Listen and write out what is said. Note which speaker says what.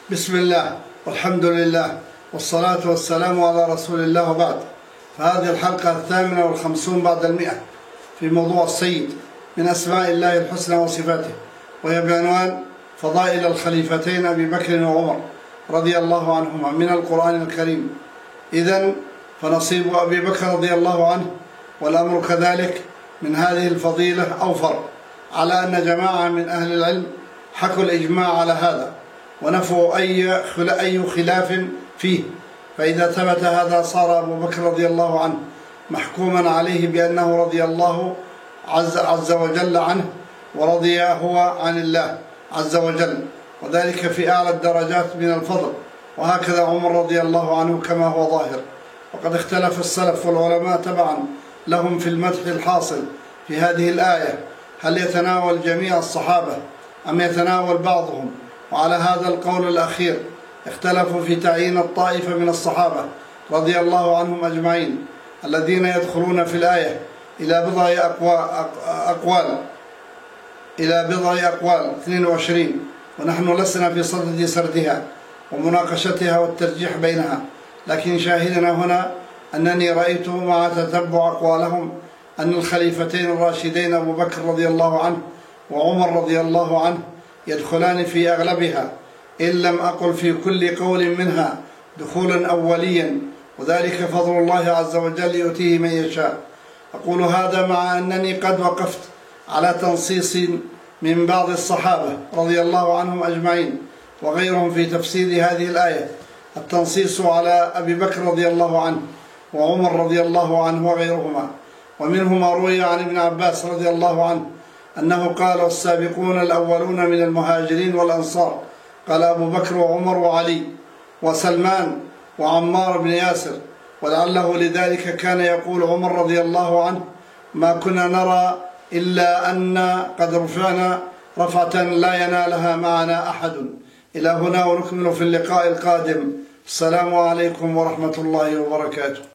Speaker 1: بسم الله والحمد لله والصلاة والسلام على رسول الله وبعد. فهذه الحلقة 58 بعد 100 في موضوع السيد من أسماء الله الحسنى وصفاته، وهي بعنوان فضائل الخليفتين أبي بكر وعمر رضي الله عنهما من القرآن الكريم. إذن فنصيب أبي بكر رضي الله عنه والأمر كذلك من هذه الفضيلة أوفر، على أن جماعة من أهل العلم حكوا الإجماع على هذا ونفوا أي خلاف فيه. فإذا ثبت هذا صار أبو بكر رضي الله عنه محكوما عليه بأنه رضي الله عز وجل عنه، ورضي هو عن الله عز وجل، وذلك في أعلى الدرجات من الفضل. وهكذا عمر رضي الله عنه كما هو ظاهر. وقد اختلف السلف والعلماء تبعا لهم في المدح الحاصل في هذه الآية، هل يتناول جميع الصحابة أم يتناول بعضهم؟ وعلى هذا القول الأخير اختلفوا في تعيين الطائفة من الصحابة رضي الله عنهم أجمعين الذين يدخلون في الآية إلى بضع أقوال 22، ونحن لسنا في صدد سردها ومناقشتها والترجيح بينها، لكن شاهدنا هنا أنني رأيت مع تتبع أقوالهم أن الخليفتين الراشدين أبو بكر رضي الله عنه وعمر رضي الله عنه يدخلان في أغلبها، إن لم أقل في كل قول منها دخولا أوليا، وذلك فضل الله عز وجل يؤتيه من يشاء. أقول هذا مع أنني قد وقفت على تنصيص من بعض الصحابة رضي الله عنهم أجمعين وغيرهم في تفسير هذه الآية، التنصيص على أبي بكر رضي الله عنه وعمر رضي الله عنه وغيرهما. ومنهما روي عن ابن عباس رضي الله عنه أنه قال: السابقون الأولون من المهاجرين والأنصار، قال أبو بكر وعمر وعلي وسلمان وعمار بن ياسر. ولعله لذلك كان يقول عمر رضي الله عنه: ما كنا نرى إلا أن قد رفعنا رفعة لا ينالها معنا أحد. إلى هنا ونكمل في اللقاء القادم. السلام عليكم ورحمة الله وبركاته.